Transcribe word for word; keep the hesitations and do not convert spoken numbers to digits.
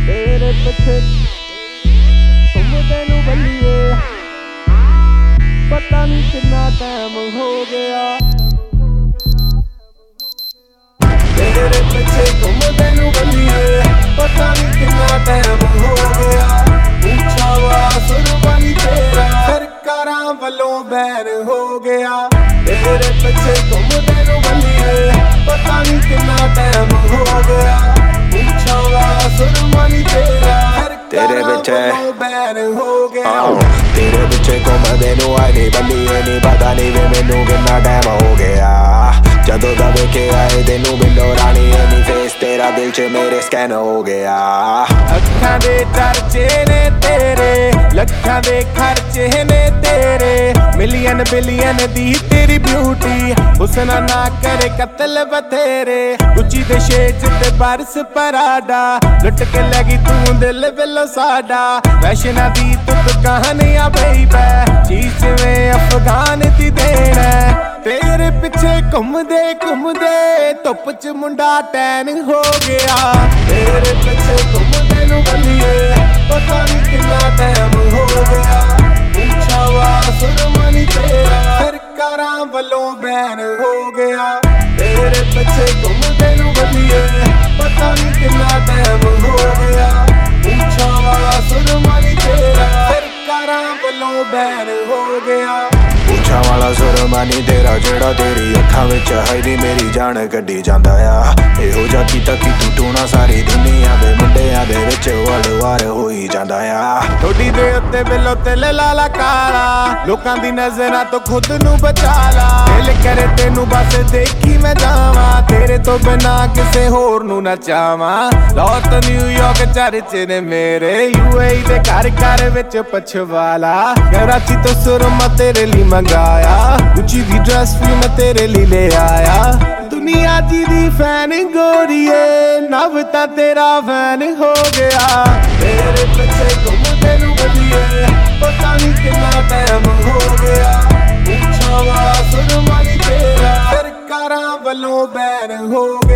तेरे पिछे घूमदे नूं बल्लिए पता नहीं कितना टाइम हो गया। तेरे पिछे घूमदे नूं बल्लिए पता नहीं कितना टाइम हो गया। ऊंचा वा सुरबानी तेरा सरकारां वल्लों बैन हो गया। तेरे पिछे घूमदे नूं बल्लिए पता नहीं कितना टाइम हो गया। ऊंचा वा सुरबानी तेरा तेरे पिछे बैन हो गया। तेरे पिछे घूमदे नूं आई नी बल्लिए नी पता नहीं वे मैनू कितना टाइम हो गया। जदों दा वेखे आए तेनू बिल्लो रानी नी फेस तेरा दिल च मेरे स्कैन हो गया। अखां दे चर्चे ने तेरे लखां दे खर्चे ने तेरे मिलियन बिलियन दी तेरी ब्यूटी हुस्न ना करे कत्ल बथेरे। गुची दे शेज ते बरस पराडा लुट के लगी तू दिल बिलो साडा। फैशना दी तुत कहानियां बेबे चीज में अफगान दी देना। तेरे पिछे घूमदे घूमदे धुप च मुंडा टैन हो गया। तेरे पिछे घूमदे नूं बल्लिए पता नहीं कितना टाइम हो गया। ऊंचा वा सुरमानी तेरा सरकारां वल्लों बैन हो गया। तेरे पिछे घूमदे नूं बल्लिए पता नहीं कितना टाइम हो गया। ऊंचा वा सुरमानी तेरा सरकारां वल्लों बैन हो गया। ऊंचा वाला सुरमानी तेरा जेड़ा तेरी अखां विच हईदी मेरी जान कड्डी जांदा आ। इहो जिहा कीता कि तू टूणा सारी दुनिया दे मुंडियां दे विच वलवार होई जांदा आ। ठोडी दे उत्ते बिलो तिल लाला काला लोकां दी नज़रां तो खुद नूं बचा ला। दिल करे तेनू बस देखी मैं जावां तेरे तो बिना किसे होर नूं ना चावां। लौट न्यूयॉर्क चर्चे ने मेरे यूएई दे घर घर विच पछवाला। कराची तो सुरमा तेरे लिए मंगाया गुची दी ड्रेस भी मैं तेरे लिए ले आया। दुनिया जी दी फैन गोरिए नव ता तेरा फैन हो गया। तेरे पिछे घूमदे नूं बल्लिए पता नहीं कितना टाइम हो गया। ऊंचा वा सुरमानी तेरा सरकारां वल्लों बैन हो गया।